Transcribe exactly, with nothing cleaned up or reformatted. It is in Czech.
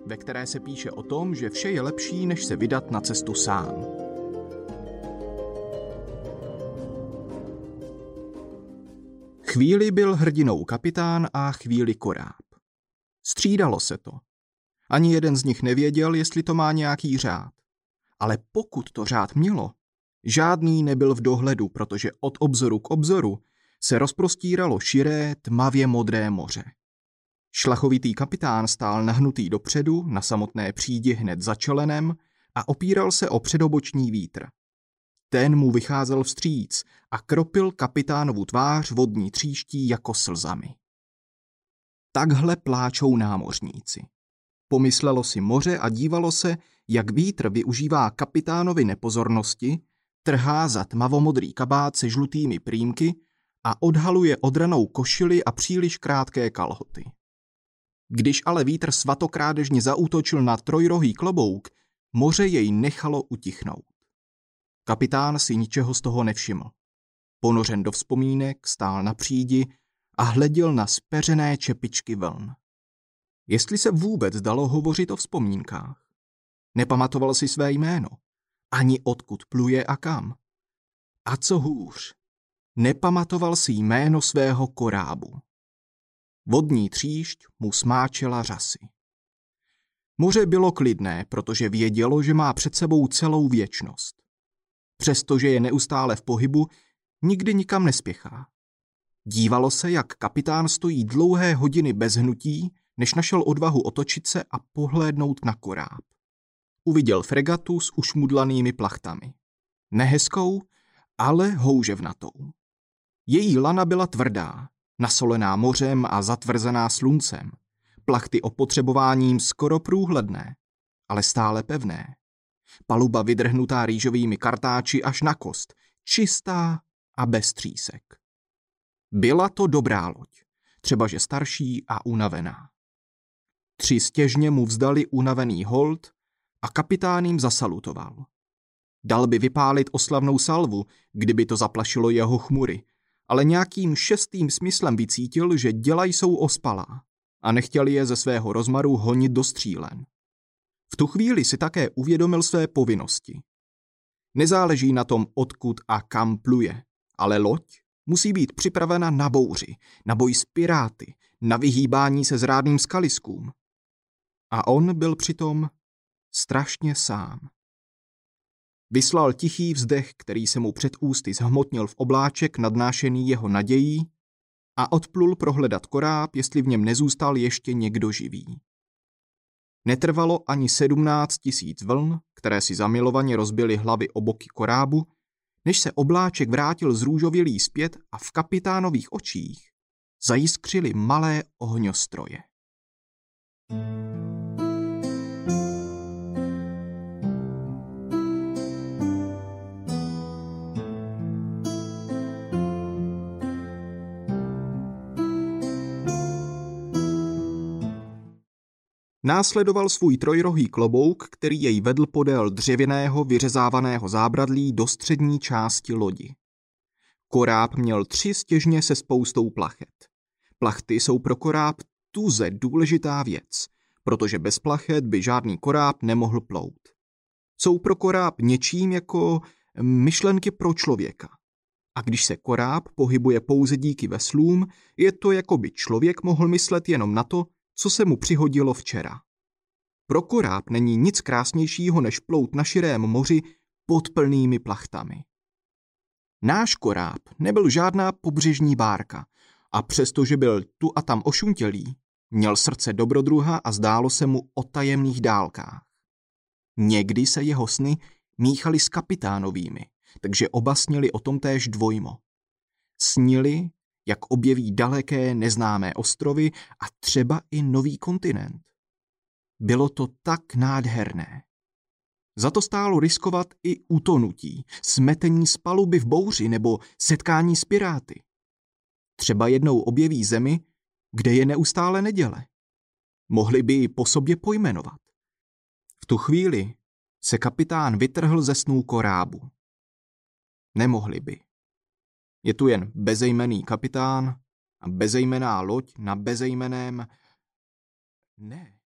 ve které se píše o tom, že vše je lepší, než se vydat na cestu sám. Chvíli byl hrdinou kapitán a chvíli koráb. Střídalo se to. Ani jeden z nich nevěděl, jestli to má nějaký řád. Ale pokud to řád mělo, žádný nebyl v dohledu, protože od obzoru k obzoru se rozprostíralo širé, tmavě modré moře. Šlachovitý kapitán stál nahnutý dopředu, na samotné přídi hned za čelenem a opíral se o předoboční vítr. Ten mu vycházel vstříc a kropil kapitánovu tvář vodní tříští jako slzami. Takhle pláčou námořníci. Pomyslelo si moře a dívalo se, jak vítr využívá kapitánovi nepozornosti, trhá za tmavomodrý kabát se žlutými prýmky a odhaluje odranou košili a příliš krátké kalhoty. Když ale vítr svatokrádežně zaútočil na trojrohý klobouk, moře jej nechalo utichnout. Kapitán si ničeho z toho nevšiml. Ponořen do vzpomínek, stál na přídi a hleděl na zpeřené čepičky vln. Jestli se vůbec dalo hovořit o vzpomínkách. Nepamatoval si své jméno, ani odkud pluje a kam. A co hůř, nepamatoval si jméno svého korábu. Vodní tříšť mu smáčela řasy. Moře bylo klidné, protože vědělo, že má před sebou celou věčnost. Přestože je neustále v pohybu, nikdy nikam nespěchá. Dívalo se, jak kapitán stojí dlouhé hodiny bez hnutí, než našel odvahu otočit se a pohlédnout na koráb. Uviděl fregatu s ušmudlanými plachtami. Nehezkou, ale houževnatou. Její lana byla tvrdá, nasolená mořem a zatvrzená sluncem. Plachty opotřebováním skoro průhledné, ale stále pevné. Paluba vydrhnutá rýžovými kartáči až na kost, čistá a bez třísek. Byla to dobrá loď, třebaže starší a unavená. Tři stěžně mu vzdali unavený hold a kapitán jim zasalutoval. Dal by vypálit oslavnou salvu, kdyby to zaplašilo jeho chmury, ale nějakým šestým smyslem vycítil, že děla jsou ospalá a nechtěl je ze svého rozmaru honit do střílen. V tu chvíli si také uvědomil své povinnosti. Nezáleží na tom, odkud a kam pluje, ale loď musí být připravena na bouři, na boj s piráty, na vyhýbání se zrádným skaliskům. A on byl přitom strašně sám. Vyslal tichý vzdech, který se mu před ústy zhmotnil v obláček nadnášený jeho nadějí a odplul prohledat koráb, jestli v něm nezůstal ještě někdo živý. Netrvalo ani sedmnáct tisíc vln, které si zamilovaně rozbily hlavy o boky korábu, než se obláček vrátil zrůžovělý zpět a v kapitánových očích zajiskřily malé ohňostroje. Následoval svůj trojrohý klobouk, který jej vedl podél dřevěného vyřezávaného zábradlí do střední části lodi. Koráb měl tři stěžně se spoustou plachet. Plachty jsou pro koráb tuze důležitá věc, protože bez plachet by žádný koráb nemohl plout. Jsou pro koráb něčím jako myšlenky pro člověka. A když se koráb pohybuje pouze díky veslům, je to, jako by člověk mohl myslet jenom na to, co se mu přihodilo včera. Pro koráb není nic krásnějšího, než plout na širém moři pod plnými plachtami. Náš koráb nebyl žádná pobřežní bárka a přestože byl tu a tam ošuntělý, měl srdce dobrodruha a zdálo se mu o tajemných dálkách. Někdy se jeho sny míchaly s kapitánovými, takže oba snili o tom též dvojmo. Snili, jak objeví daleké neznámé ostrovy a třeba i nový kontinent. Bylo to tak nádherné. Za to stálo riskovat i utonutí, smetení z paluby v bouři nebo setkání s piráty. Třeba jednou objeví zemi, kde je neustále neděle. Mohli by ji po sobě pojmenovat. V tu chvíli se kapitán vytrhl ze snů korábu. Nemohli by. Je tu jen bezejmenný kapitán a bezejmenná loď na bezejmeném... Ne.